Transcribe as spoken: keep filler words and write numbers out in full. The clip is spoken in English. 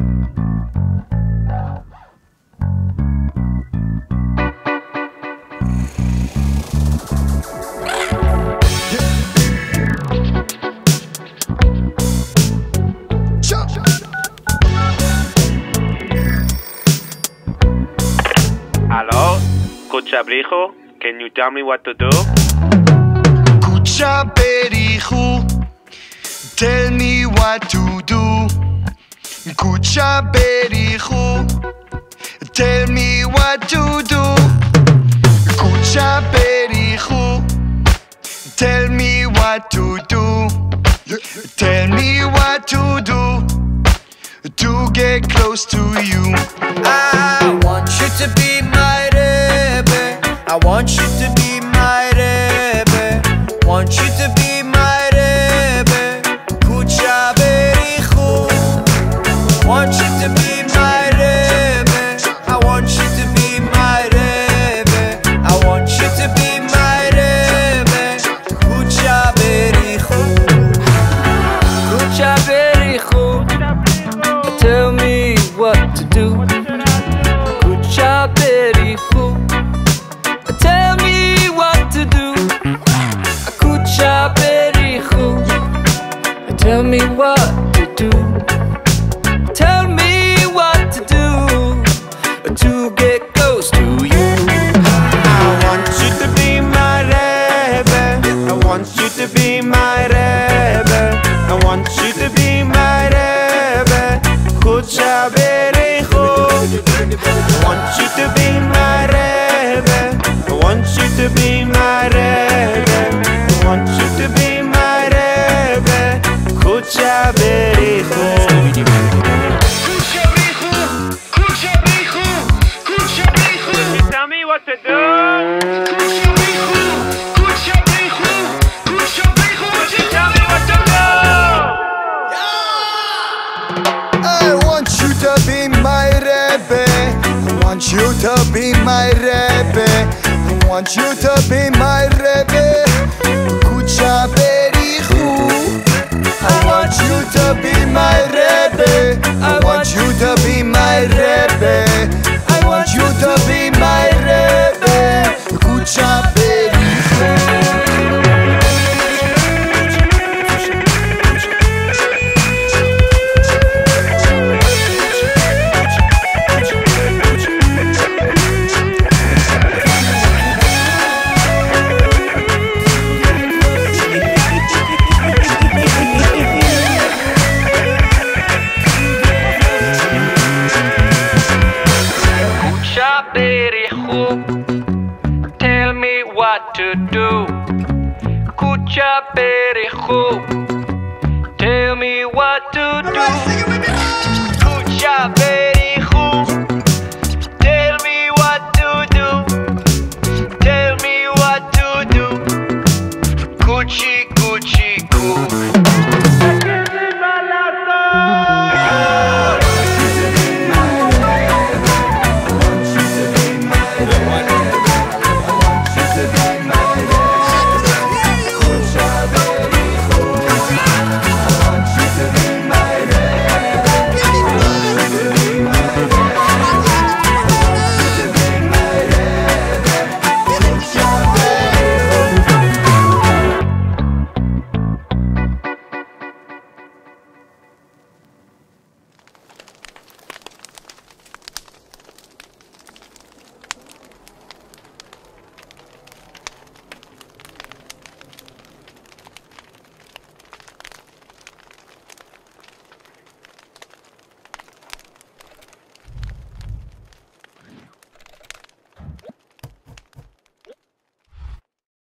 Hello, Kuchabrijo, can you tell me what to do? Kuchabrijo, tell me what to do. Kuchabrijo, tell me what to do. Kuchabrijo, tell me what to do. Tell me what to do to get close to you. I want you to be my Rebbe. I want you to be my Rebbe. Want you to be my Rebbe. Kuchabrijo. Want you to be my Rebbe. I want you to be my Rebbe. I want you to be my Rebbe. Kuchabrijo. Kuchabrijo. Tell me what to do. Kuchabrijo. Tell me what to do. Kuchabrijo. Tell me what to do. Tell me what to do to get close to you. I want you to be my Rebbe. I want you to be my Rebbe. I want you to be my Rebbe. Kuchabrijo. I want you to be my Rebbe. I want you to be my Rebbe. I want you to be my Rebbe. Kuchabrijo. Tell me what to do. Tell me what to do. I want you to be my Rebbe. I want you to be my Rebbe. I want you to be my Rebbe. Kuchabrijo. I want you to be my Rebbe. I want you to be my Rebbe. I want you to be my Rebbe. Kuchabrijo. Tell me what to do. Kuchabrijo. Tell me what to do. Kuchabrijo. Tell me what to do. Tell me what to do. Kuchi, kuchi, ku.